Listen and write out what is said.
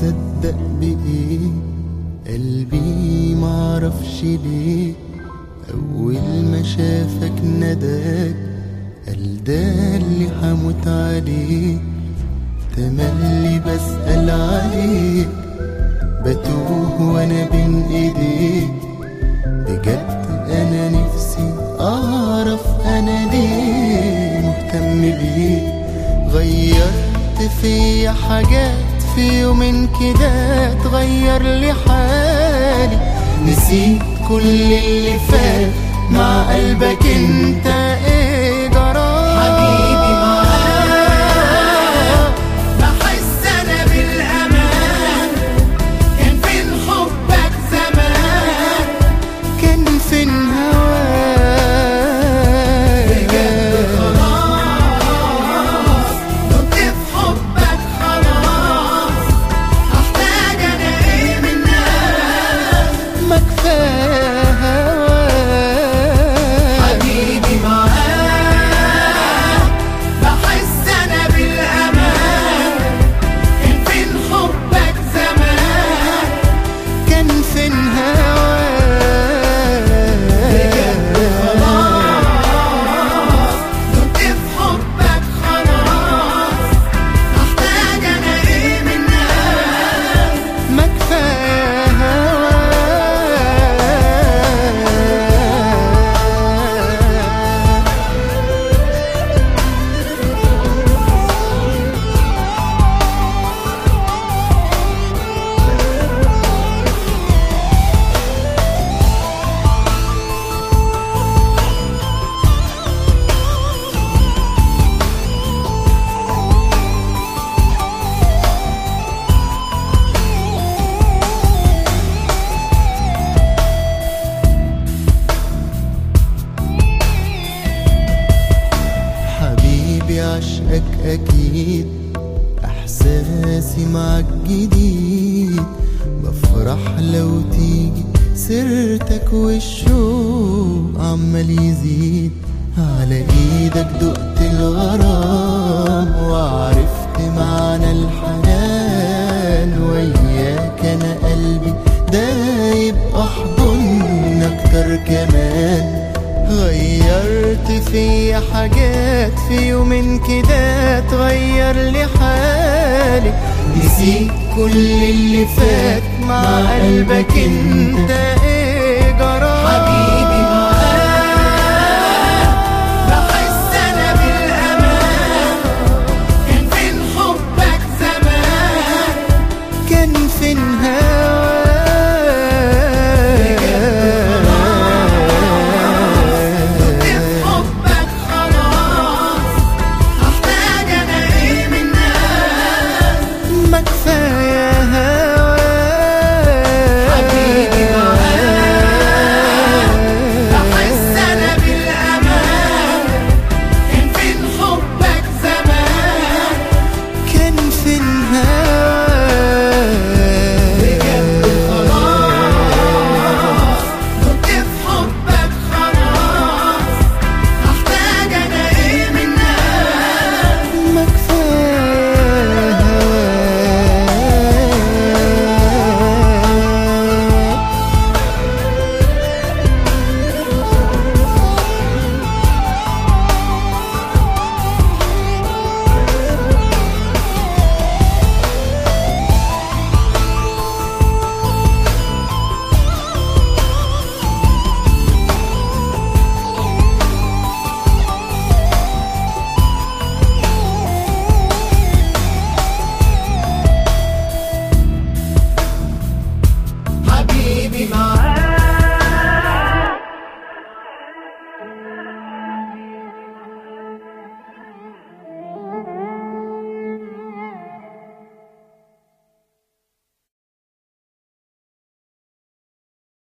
يصدق بإيه قلبي معرفش ليه أول ما شافك نداك قال ده اللي حموت عليه. تملي بسأل عليك بتوه وانا بين ايديك بجد انا نفسي اعرف انا ليه مهتم بيك. غيرت فيا حاجات في يومين كده تغير لي حالي. نسيت كل اللي فات مع قلبك انت ايه جرى حبيبي معاك بحس انا بالامان. كان فين حبك زمان كان فين هواك بجد خلاص دقت في حبك خلاص. هحتاج انا ايه منك ما كفايه هواك. حبيبي معاك بحس انا بالامان. كان فين حبك زمان كان فين هواك بجد خلاص دقت في حبك خلاص. هحتاج انا ايه منك ما كفايه هواك. حبيبي عشقك أكيد إحساسي معك جديد. بفرح لو تيجي سيرتك والشوق عمال يزيد. على إيدك دقت الغرام وعرفت معنى الحنان. وياك أنا قلبي دايب أحضن أكتر كمان. غيرت فيا حاجات في يومين كده تغير لي حالي. نسيت كل اللي فات مع قلبك انت ايه